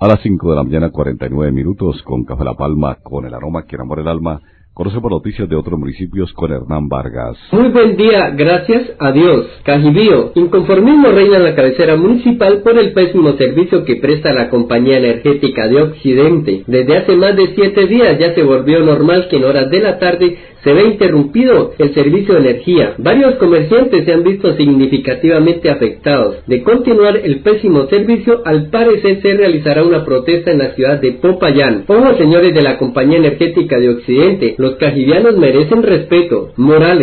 A las 5 de la mañana, 49 minutos, con Café La Palma, con el aroma que enamora el alma. Conocemos noticias de otros municipios con Hernán Vargas. Muy buen día, gracias a Dios. Cajibío, inconformismo reina en la cabecera municipal por el pésimo servicio que presta la compañía energética de Occidente. Desde hace más de 7 días ya se volvió normal que en horas de la tarde se ve interrumpido el servicio de energía. Varios comerciantes se han visto significativamente afectados. De continuar el pésimo servicio, al parecer se realizará una protesta en la ciudad de Popayán. Ojo, señores de la compañía energética de Occidente, los cajibianos merecen respeto. Morales.